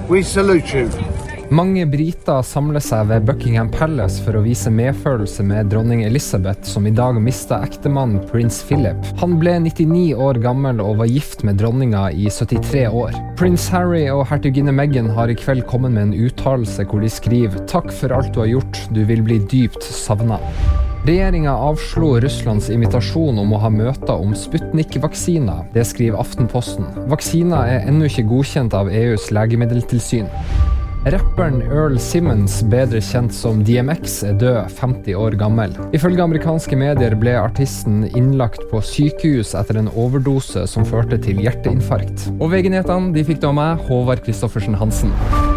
We salute you. Mange briter samler seg ved Buckingham Palace for å vise medfølelse med dronning Elizabeth, som I dag mistet ektemannen prins Philip. Han ble 99 år gammel og var gift med dronninga I 73 år. Prins Harry og hertuginne Meghan har I kveld kommet med en uttalelse hvor de skriver «Takk for alt du har gjort, du vil bli dypt savnet». Regjeringen avslo Russlands invitasjon om å ha møter om Sputnik-vaksiner. Det skriver Aftenposten. Vaksiner ennå ikke godkjent av EUs legemiddeltilsyn. Rapperen Earl Simmons, bedre kjent som DMX, død 50 år gammel. Ifølge amerikanske medier ble artisten innlagt på sykehus etter en overdose som førte til hjerteinfarkt. Og VG-nyhetene, de fikk du av meg, Håvard Kristoffersen Hansen.